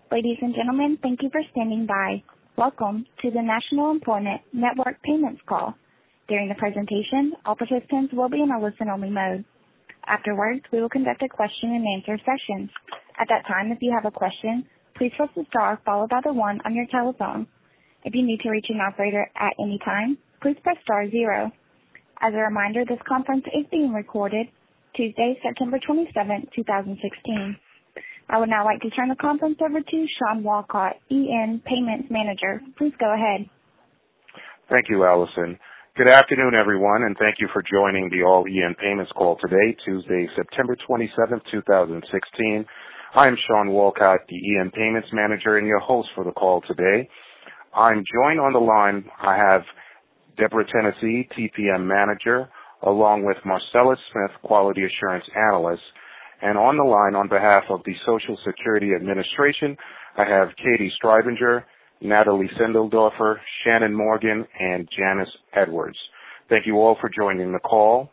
Ladies and gentlemen, thank you for standing by. Welcome to the National Employment Network Payments Call. During the presentation, all participants will be in a listen-only mode. Afterwards, we will conduct a question-and-answer session. At that time, if you have a question, please press the star followed by the 1 on your telephone. If you need to reach an operator at any time, please press star 0. As a reminder, this conference is being recorded Tuesday, September 27, 2016. I would now like to turn the conference over to Sean Walcott, EN Payments Manager. Please go ahead. Thank you, Allison. Good afternoon, everyone, and thank you for joining the All EN Payments call today, Tuesday, September 27, 2016. I am Sean Walcott, the EN Payments Manager, and your host for the call today. I'm joined on the line. I have Deborah Tennessee, TPM Manager, along with Marcellus Smith, Quality Assurance Analyst. And on the line, on behalf of the Social Security Administration, I have Katie Streibinger, Natalie Sindeldorfer, Shannon Morgan, and Janice Edwards. Thank you all for joining the call.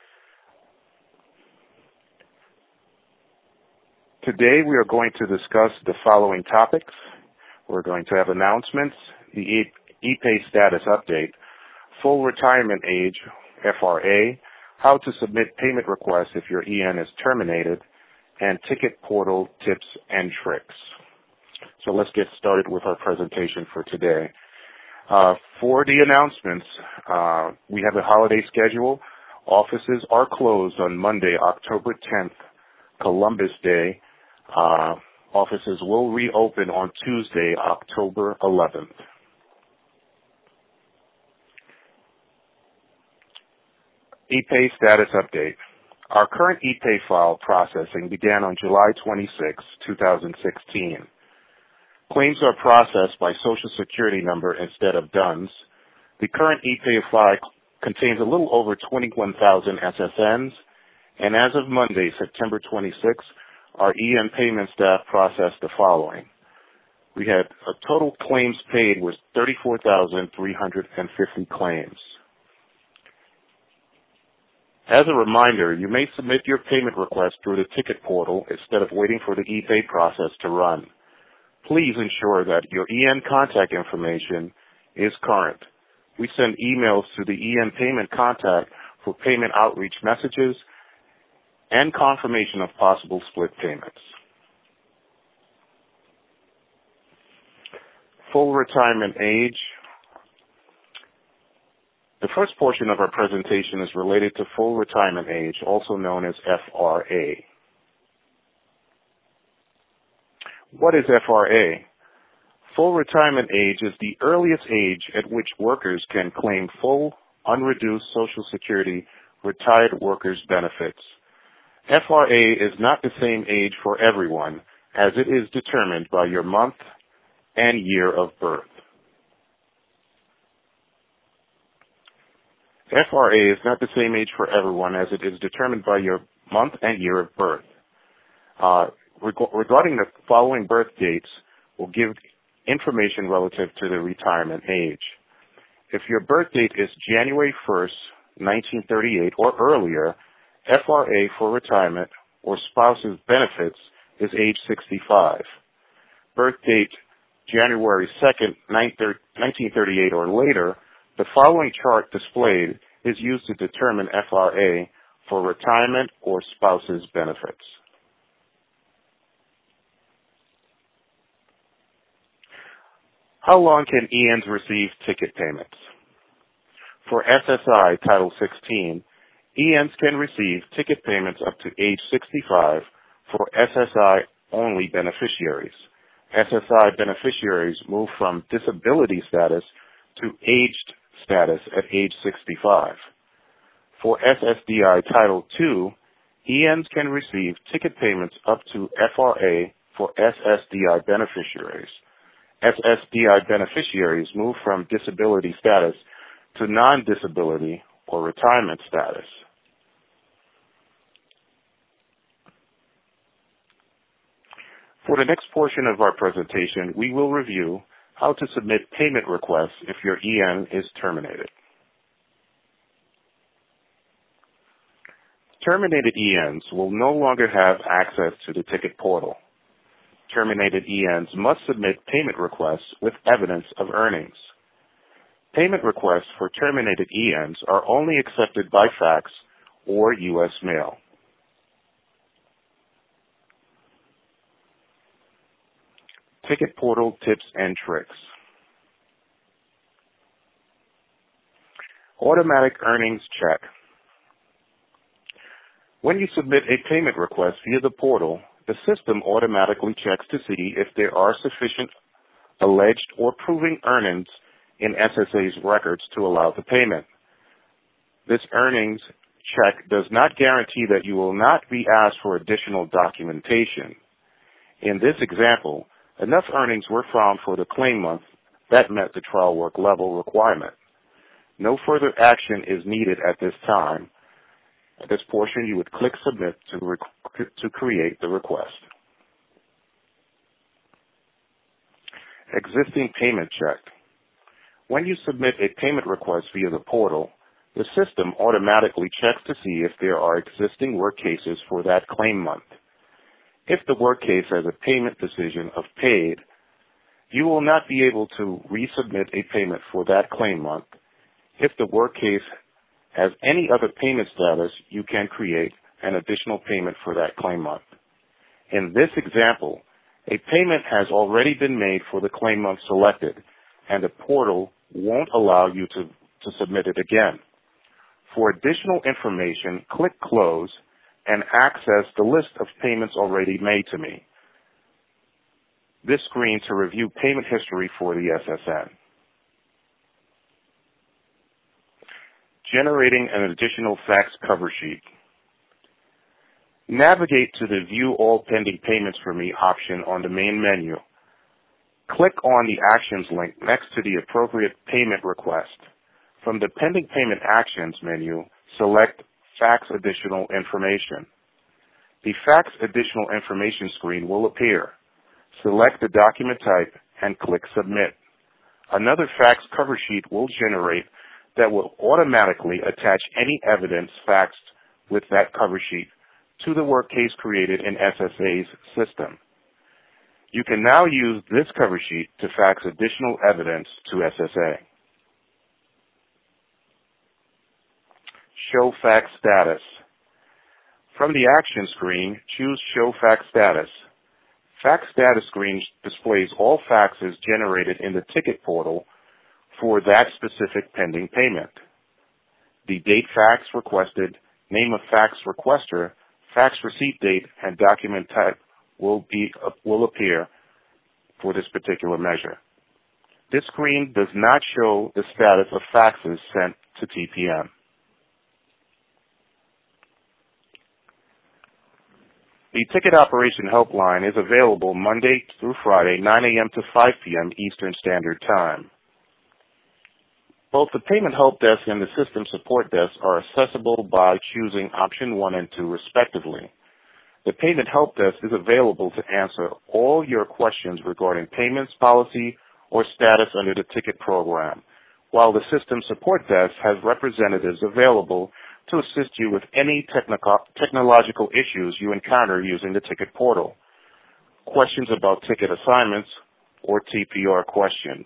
Today we are going to discuss the following topics. We're going to have announcements, the e-pay status update, full retirement age, FRA, how to submit payment requests if your EN is terminated, and ticket portal tips and tricks. So let's get started with our presentation for today. For the announcements, we have a holiday schedule. Offices are closed on Monday, October 10th, Columbus Day. Offices will reopen on Tuesday, October 11th. e-pay status update. Our current e-pay file processing began on July 26, 2016. Claims are processed by Social Security number instead of DUNS. The current e-pay file contains a little over 21,000 SSNs, and as of Monday, September 26, our EN payment staff processed the following. We had a total claims paid was 34,350 claims. As a reminder, you may submit your payment request through the ticket portal instead of waiting for the e-pay process to run. Please ensure that your EN contact information is current. We send emails to the EN payment contact for payment outreach messages and confirmation of possible split payments. Full retirement age. The first portion of our presentation is related to full retirement age, also known as FRA. What is FRA? Full retirement age is the earliest age at which workers can claim full, unreduced Social Security retired workers' benefits. FRA is not the same age for everyone, as it is determined by your month and year of birth. FRA is not the same age for everyone, as it is determined by your month and year of birth. Regarding the following birth dates, we'll give information relative to the retirement age. If your birth date is January 1st, 1938 or earlier, FRA for retirement or spouse's benefits is age 65. Birth date January 2nd, 1938 or later, the following chart displayed is used to determine FRA for retirement or spouse's benefits. How long can ENs receive ticket payments? For SSI Title 16, ENs can receive ticket payments up to age 65 for SSI-only beneficiaries. SSI beneficiaries move from disability status to aged status at age 65. For SSDI Title II, ENs can receive ticket payments up to FRA for SSDI beneficiaries. SSDI beneficiaries move from disability status to non-disability or retirement status. For the next portion of our presentation, we will review how to submit payment requests if your EN is terminated. Terminated ENs will no longer have access to the ticket portal. terminated ENs must submit payment requests with evidence of earnings. Payment requests for terminated ENs are only accepted by fax or U.S. mail. Ticket portal tips and tricks. Automatic earnings check. When you submit a payment request via the portal, the system automatically checks to see if there are sufficient alleged or proving earnings in SSA's records to allow the payment. This earnings check does not guarantee that you will not be asked for additional documentation. In this example, enough earnings were found for the claim month that met the trial work level requirement. No further action is needed at this time. At this portion, you would click Submit to create the request. Existing payment check. When you submit a payment request via the portal, the system automatically checks to see if there are existing work cases for that claim month. If the work case has a payment decision of paid, you will not be able to resubmit a payment for that claim month. If the work case has any other payment status, you can create an additional payment for that claim month. In this example, a payment has already been made for the claim month selected, and the portal won't allow you to submit it again. For additional information, click Close and access the list of payments already made to me. This screen to review payment history for the SSN. Generating an additional fax cover sheet. Navigate to the View All Pending Payments for Me option on the main menu. Click on the Actions link next to the appropriate payment request. From the Pending Payment Actions menu, select Fax Additional Information. The Fax Additional Information screen will appear. Select the document type and click Submit. Another fax cover sheet will generate that will automatically attach any evidence faxed with that cover sheet to the work case created in SSA's system. You can now use this cover sheet to fax additional evidence to SSA. Show Fax Status. From the Action screen, choose Show Fax Status. Fax Status screen displays all faxes generated in the ticket portal for that specific pending payment. The date fax requested, name of fax requester, fax receipt date, and document type will appear for this particular measure. This screen does not show the status of faxes sent to TPM. The Ticket Operation Helpline is available Monday through Friday, 9 a.m. to 5 p.m. Eastern Standard Time. Both the Payment Help Desk and the System Support Desk are accessible by choosing option 1 and 2 respectively. The Payment Help Desk is available to answer all your questions regarding payments, policy, or status under the ticket program, while the System Support Desk has representatives available to assist you with any technological issues you encounter using the ticket portal, questions about ticket assignments, or TPR questions.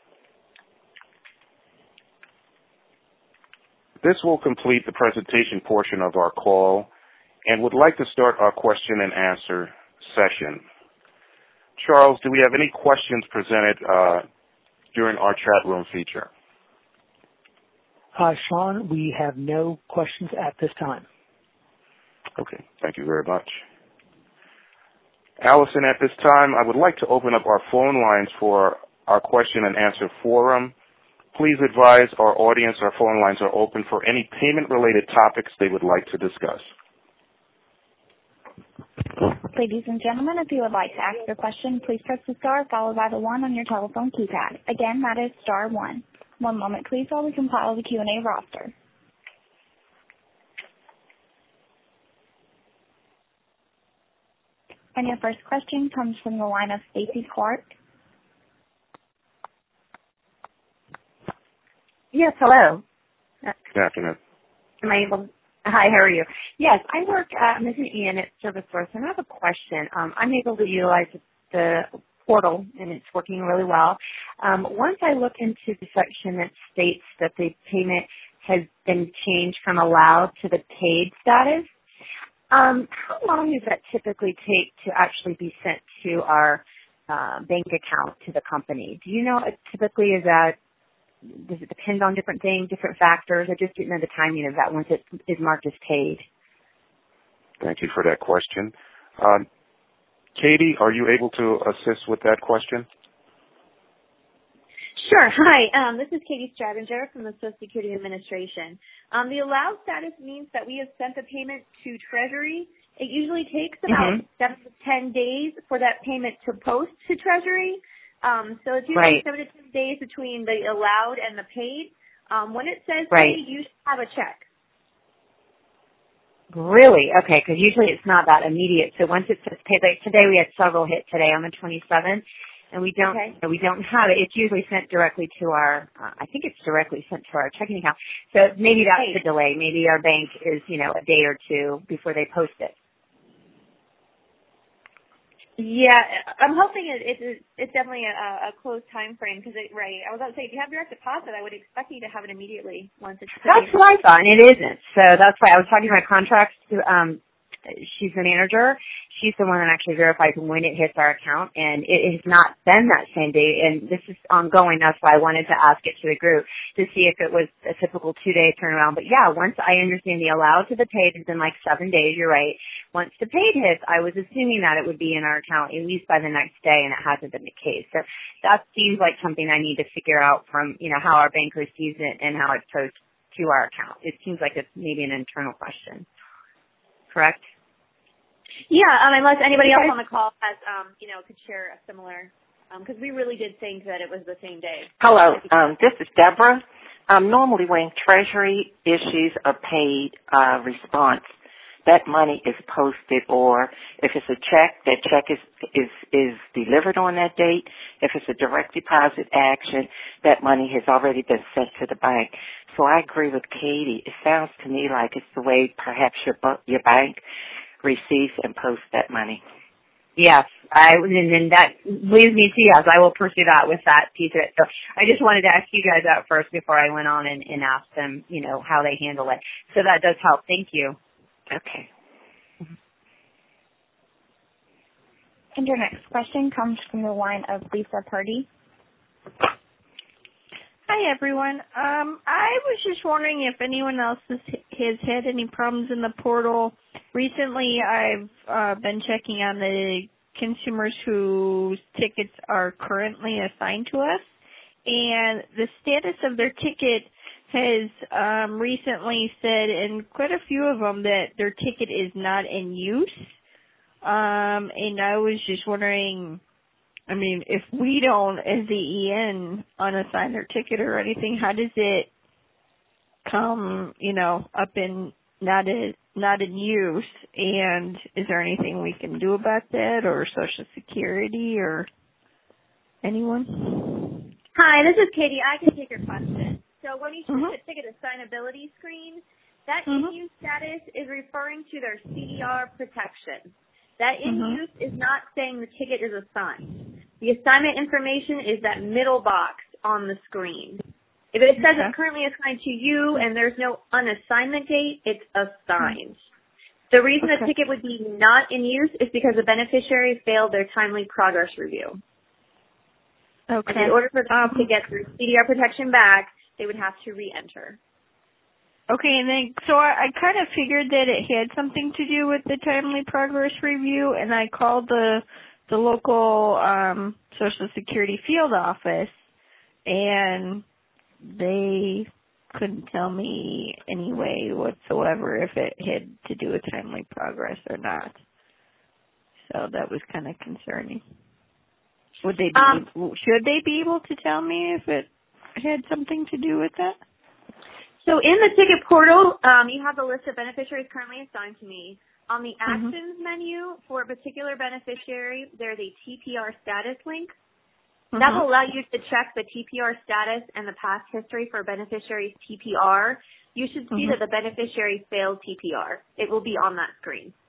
This will complete the presentation portion of our call and would like to start our question and answer session. Charles, do we have any questions presented during our chat room feature? Sean, we have no questions at this time. Okay, thank you very much. Allison, at this time, I would like to open up our phone lines for our question and answer forum. Please advise our audience our phone lines are open for any payment-related topics they would like to discuss. Ladies and gentlemen, if you would like to ask a question, please press the star followed by the 1 on your telephone keypad. Again, that is star 1. One moment, please, while we compile the Q&A roster. And your first question comes from the line of Stacy Clark. Yes, hello. Good afternoon. Am I able? Hi, how are you? Yes, I work. I'm an EN at ServiceSource, and I have a question. I'm able to utilize the portal, and it's working really well. Once I look into the section that states that the payment has been changed from allowed to the paid status, how long does that typically take to actually be sent to our bank account to the company? Do you know, typically does it depend on different things, different factors? I just didn't know the timing of that once it is marked as paid. Thank you for that question. Katie, are you able to assist with that question? Sure. Hi, this is Katie Strabinger from the Social Security Administration. The allowed status means that we have sent the payment to Treasury. It usually takes about 7 to 10 days for that payment to post to Treasury. So it's usually 7 to 10 days between the allowed and the paid. When it says paid, you should have a check. Really? Okay, because usually it's not that immediate. So once it says paid, like today we had several hit today on the 27th, and we don't have it. It's usually sent directly to our, I think it's directly sent to our checking account. So maybe that's the delay. Maybe our bank is, a day or two before they post it. Yeah, I'm hoping it's definitely a close time frame because I was about to say, if you have direct deposit, I would expect you to have it immediately once it's paid. That's what I thought, and it isn't. So that's why I was talking to my contracts. She's the manager. She's the one that actually verifies when it hits our account, and it has not been that same day. And this is ongoing. That's why I wanted to ask it to the group to see if it was a typical 2-day turnaround. But yeah, once I understand the allowed to the paid is in like 7 days. You're right. Once the paid hits, I was assuming that it would be in our account at least by the next day, and it hasn't been the case. So that seems like something I need to figure out from how our bank receives it and how it's posted to our account. It seems like it's maybe an internal question. Correct? Yeah, unless anybody else on the call has, could share a similar, because we really did think that it was the same day. Hello, this is Deborah. Normally when Treasury issues a paid response, that money is posted, or if it's a check, that check is delivered on that date. If it's a direct deposit action, that money has already been sent to the bank. So I agree with Katie. It sounds to me like it's the way perhaps your bank receives and posts that money. Yes, and that leads me to yes, I will pursue that with that piece of it. So I just wanted to ask you guys that first before I went on and asked them, how they handle it. So that does help. Thank you. Okay. And your next question comes from the line of Lisa Purdy. Hi, everyone. I was just wondering if anyone else has had any problems in the portal. Recently, I've been checking on the consumers whose tickets are currently assigned to us, and the status of their ticket has recently said in quite a few of them that their ticket is not in use. And I was just wondering, if we don't, as the EN, unassign their ticket or anything, how does it come, up in not in use? And is there anything we can do about that, or Social Security, or anyone? Hi, this is Katie. I can take your question. So when you choose the ticket assignability screen, that in-use status is referring to their CDR protection. That in-use is not saying the ticket is assigned. The assignment information is that middle box on the screen. If it says it's currently assigned to you and there's no unassignment date, it's assigned. The reason the ticket would be not in use is because the beneficiary failed their timely progress review. Okay. And in order for them to get their CDR protection back, they would have to re-enter. Okay, and then, so I kind of figured that it had something to do with the timely progress review, and I called the local Social Security field office, and they couldn't tell me any way whatsoever if it had to do with timely progress or not. So that was kind of concerning. Should they be able to tell me if it had something to do with that? So in the ticket portal, you have the list of beneficiaries currently assigned to me. On the actions menu for a particular beneficiary, there's a TPR status link. That will allow you to check the TPR status and the past history for a beneficiary's TPR. You should see that the beneficiary failed TPR. It will be on that screen.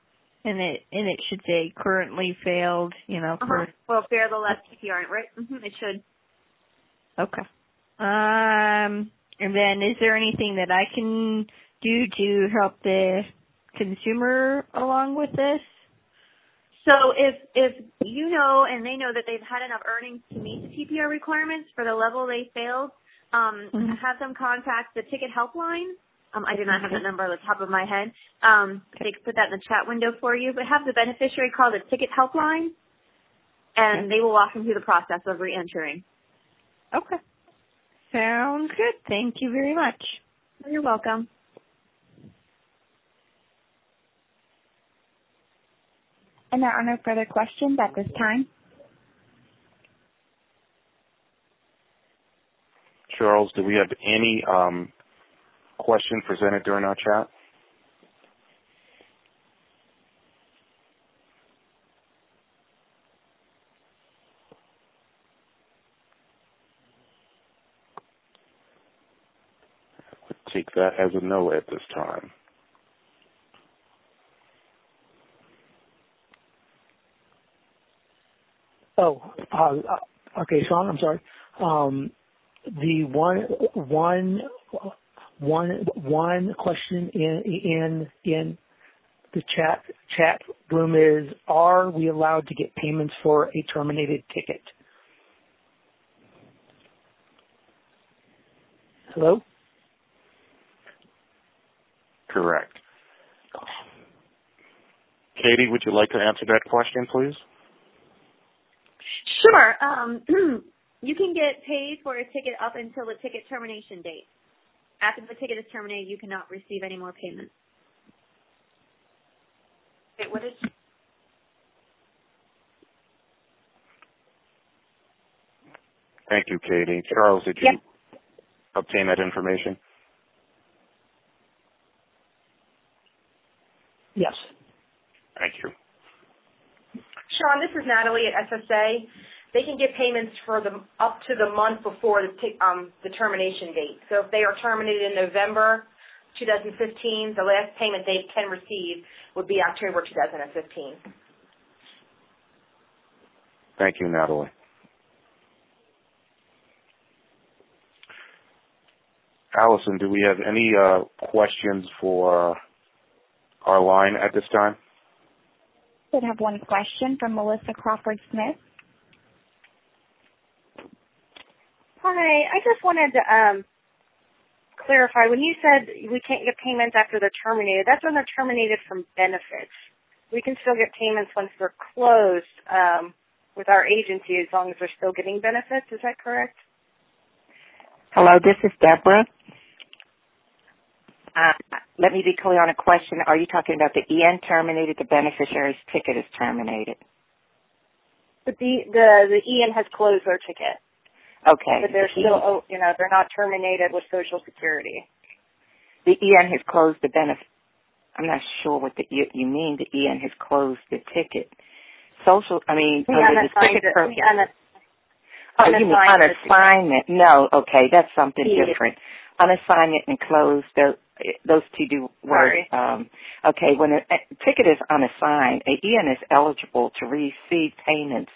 And it should say currently failed, for... Well, fair the last TPR, right? It should. Okay. And then is there anything that I can do to help the consumer along with this? So if you know and they know that they've had enough earnings to meet the TPR requirements for the level they failed, have them contact the ticket helpline. I do not have that number on the top of my head. They can put that in the chat window for you. But have the beneficiary call the ticket helpline, and they will walk them through the process of re-entering. Okay. Sounds good. Thank you very much. You're welcome. And there are no further questions at this time. Charles, do we have any question presented during our chat? I would take that as a no at this time. Okay, Sean, I'm sorry. The one question in the chat room is: are we allowed to get payments for a terminated ticket? Hello? Correct. Katie, would you like to answer that question, please? Sure. You can get paid for a ticket up until the ticket termination date. After the ticket is terminated, you cannot receive any more payments. Okay, what is? Thank you, Katie. Charles, did you obtain that information? Yes. Thank you. Sean, this is Natalie at SSA. They can get payments for up to the month before the termination date. So if they are terminated in November 2015, the last payment they can receive would be October 2015. Thank you, Natalie. Allison, do we have any questions for our line at this time? We have one question from Melissa Crawford Smith. Hi, I just wanted to clarify. When you said we can't get payments after they're terminated, that's when they're terminated from benefits. We can still get payments once they're closed with our agency as long as they're still getting benefits. Is that correct? Hello, this is Deborah. Let me be clear on a question. Are you talking about the EN terminated, the beneficiary's ticket is terminated? The EN has closed their ticket. Okay. But they're still, they're not terminated with Social Security. The EN has closed the benefit. I'm not sure what you mean. The EN has closed the ticket. You mean unassignment? No. Okay, that's something different. Unassignment and closed. Those two words. Okay, when a ticket is unassigned, an EN is eligible to receive payments.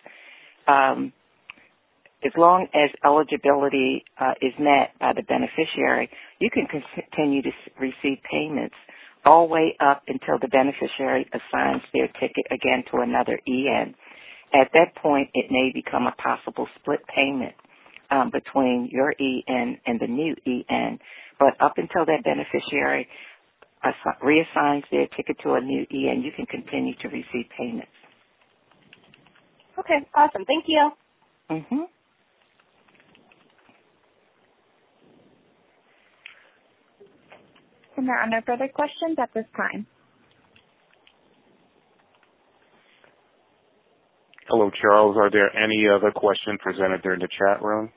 As long as eligibility is met by the beneficiary, you can continue to receive payments all the way up until the beneficiary assigns their ticket again to another EN. At that point, it may become a possible split payment between your EN and the new EN. But up until that beneficiary reassigns their ticket to a new EN, you can continue to receive payments. Okay, awesome. Thank you. Mm-hmm. And there are no further questions at this time. Hello, Charles. Are there any other questions presented during the chat room?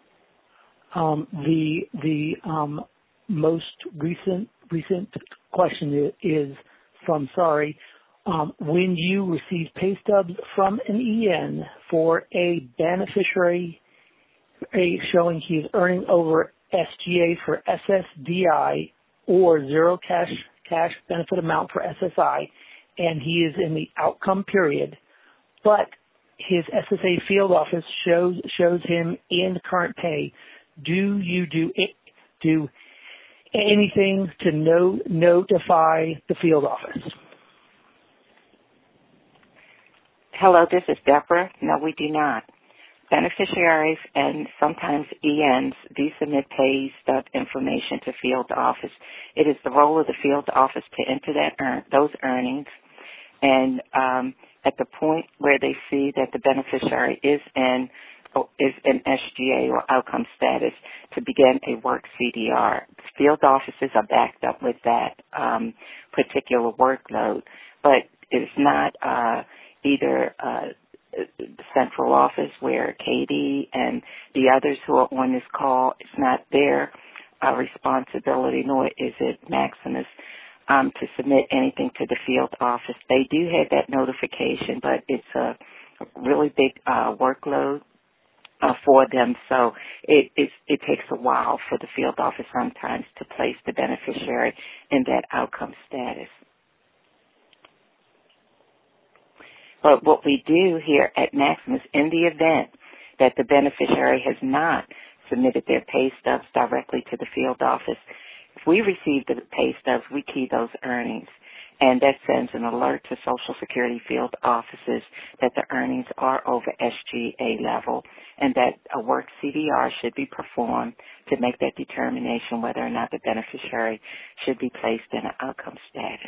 The most recent question is from when you receive pay stubs from an EN for a beneficiary showing he is earning over SGA for SSDI or zero cash benefit amount for SSI, and he is in the outcome period, but his SSA field office shows him in current pay, do you do anything to notify the field office? Hello, this is Deborah. No, we do not. Beneficiaries and sometimes ENs do submit pay stub information to field office. It is the role of the field office to enter those earnings, and at the point where they see that the beneficiary is in SGA or outcome status, to begin a work CDR. Field offices are backed up with that particular workload, but it's not either the central office where Katie and the others who are on this call, it's not their responsibility, nor is it Maximus to submit anything to the field office. They do have that notification, but it's a really big workload for them, so it takes a while for the field office sometimes to place the beneficiary in that outcome status. But what we do here at Maximus, in the event that the beneficiary has not submitted their pay stubs directly to the field office, if we receive the pay stubs, we key those earnings, and that sends an alert to Social Security field offices that the earnings are over SGA level, and that a work CDR should be performed to make that determination whether or not the beneficiary should be placed in an outcome status.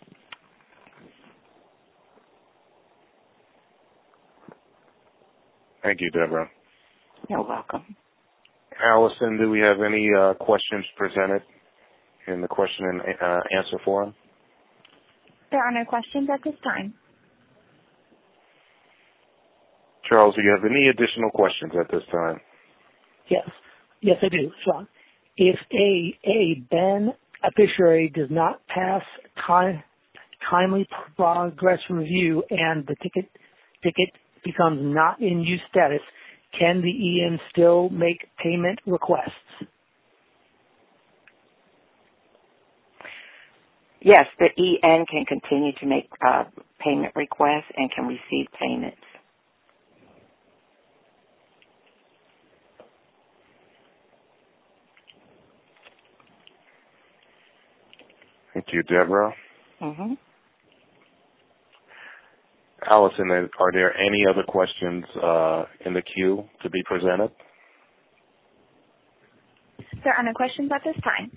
Thank you, Deborah. You're welcome. Allison, do we have any questions presented in the question and answer forum? There are no questions at this time. Charles, do you have any additional questions at this time? Yes, I do, Sean. If a beneficiary does not pass timely progress review and the ticket becomes not in use status, can the EN still make payment requests? Yes, the EN can continue to make payment requests and can receive payments. Thank you, Deborah. Mm-hmm. Allison, are there any other questions in the queue to be presented? There are no questions at this time.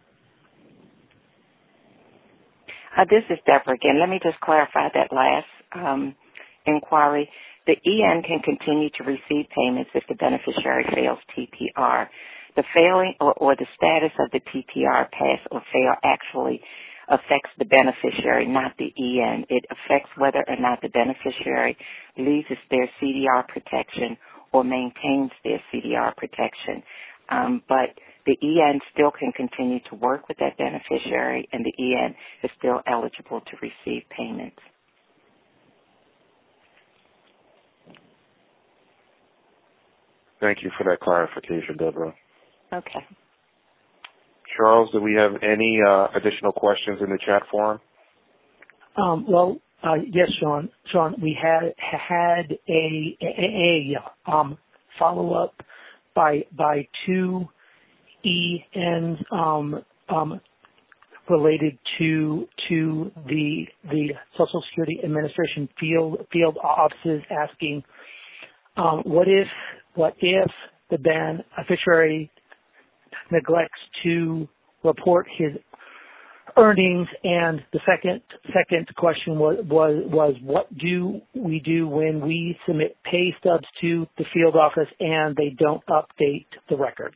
This is Deborah again. Let me just clarify that last inquiry. The EN can continue to receive payments if the beneficiary fails TPR. The failing or the status of the TPR, pass or fail, actually affects the beneficiary, not the EN. It affects whether or not the beneficiary loses their CDR protection or maintains their CDR protection. But the EN still can continue to work with that beneficiary, and the EN is still eligible to receive payments. Thank you for that clarification, Deborah. Okay. Charles, do we have any additional questions in the chat forum? Yes, Sean. Sean, we had a follow-up by two ENs related to the Social Security Administration field offices asking, what if the beneficiary neglects to report his earnings? And the second question was what do we do when we submit pay stubs to the field office and they don't update the records?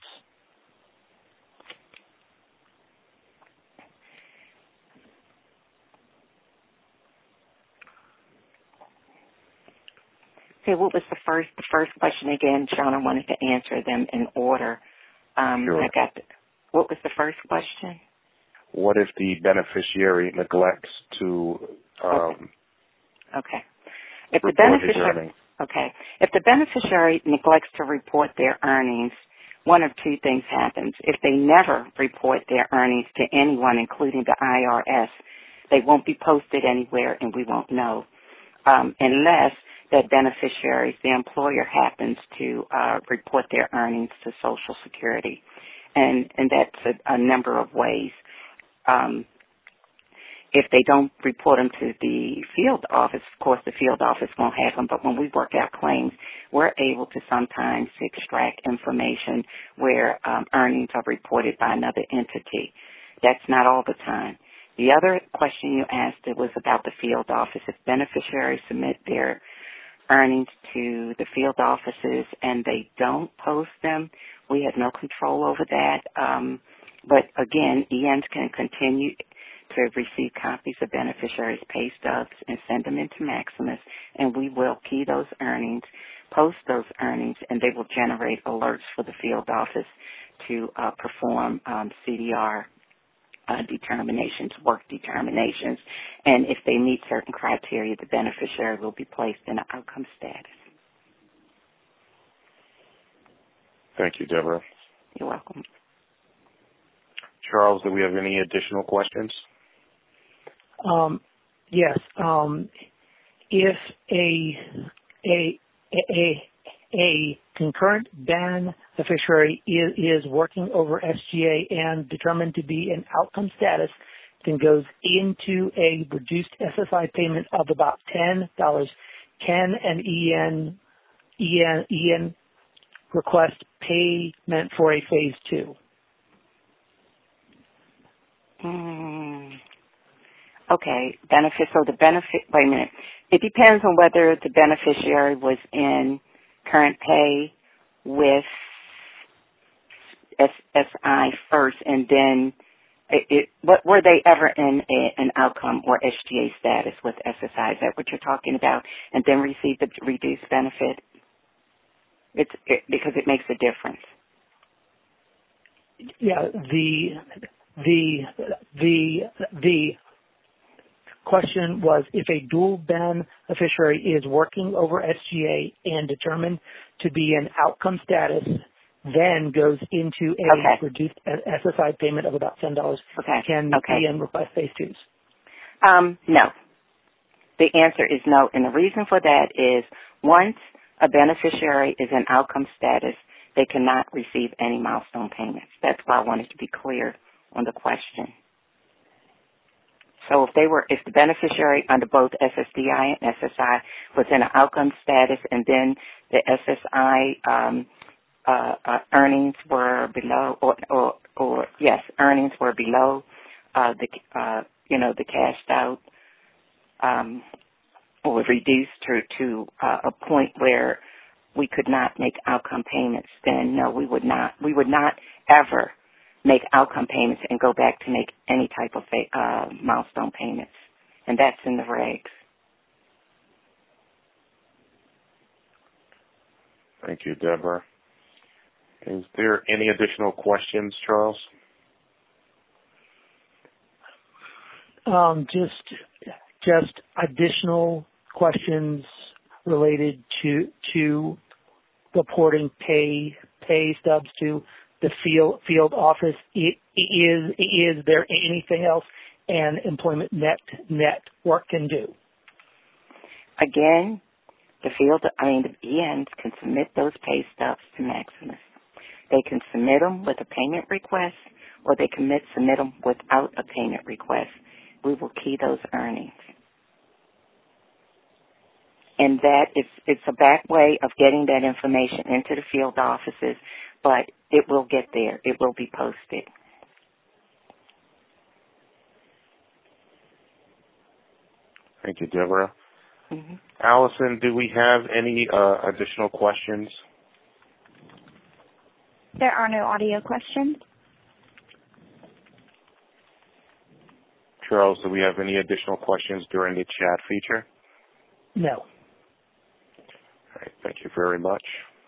Okay, what was the first question again, Sean? I wanted to answer them in order. Sure. What was the first question? What if the beneficiary neglects to Okay. If the report his earnings? Okay. If the beneficiary neglects to report their earnings, one of two things happens. If they never report their earnings to anyone, including the IRS, They won't be posted anywhere, and we won't know unless that beneficiary, the employer, happens to report their earnings to Social Security, and that's a number of ways. If they don't report them to the field office, of course the field office won't have them, but when we work out claims, we're able to sometimes extract information where earnings are reported by another entity. That's not all the time. The other question you asked was about the field office. If beneficiaries submit their earnings to the field offices and they don't post them, we have no control over that. But again, ENs can continue to receive copies of beneficiaries' pay stubs and send them into Maximus, and we will key those earnings, post those earnings, and they will generate alerts for the field office to perform CDR determinations, work determinations, and if they meet certain criteria, the beneficiary will be placed in an outcome status. Thank you, Deborah. You're welcome. Charles, do we have any additional questions? Yes. If a concurrent beneficiary is working over SGA and determined to be in outcome status, then goes into a reduced SSI payment of about $10, can an EN request payment for a phase 2? Okay, wait a minute. It depends on whether the beneficiary was in current pay with SSI first, and then were they ever in an outcome or SGA status with SSI? Is that what you're talking about? And then receive the reduced benefit? Because it makes a difference. Yeah, the question was, if a dual beneficiary is working over SGA and determined to be in outcome status, then goes into a reduced SSI payment of about $10, can EN request phase 2s? No. The answer is no, and the reason for that is once a beneficiary is in outcome status, they cannot receive any milestone payments. That's why I wanted to be clear on the question. So if the beneficiary under both SSDI and SSI was in an outcome status, and then the SSI earnings were below, earnings were below the cashed out, or reduced to a point where we could not make outcome payments, then no, we would not ever make outcome payments and go back to make any type of milestone payments. And that's in the regs. Thank you, Deborah. Is there any additional questions, Charles? Just additional questions related to reporting pay stubs to the field office. Is there anything else an employment network can do? Again, the ENs can submit those pay stubs to Maximus. They can submit them with a payment request, or they can submit them without a payment request. We will key those earnings. And that it's a back way of getting that information into the field offices, but it will get there. It will be posted. Thank you, Deborah. Mm-hmm. Allison, do we have any additional questions? There are no audio questions. Charles, do we have any additional questions during the chat feature? No. All right, thank you very much.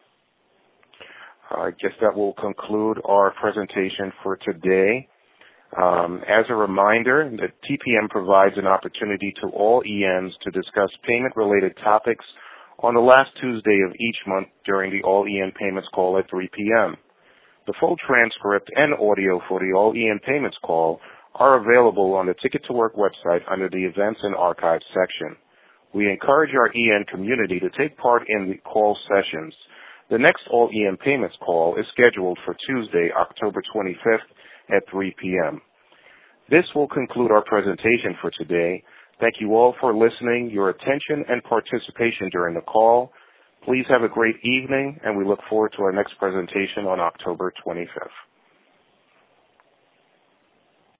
I guess that will conclude our presentation for today. As a reminder, the TPM provides an opportunity to all ENs to discuss payment-related topics on the last Tuesday of each month during the All EN Payments call at 3 p.m. The full transcript and audio for the All EN Payments call are available on the Ticket to Work website under the Events and Archives section. We encourage our EN community to take part in the call sessions. The next All EN Payments call is scheduled for Tuesday, October 25th at 3 p.m. This will conclude our presentation for today. Thank you all for listening, your attention, and participation during the call. Please have a great evening, and we look forward to our next presentation on October 25th.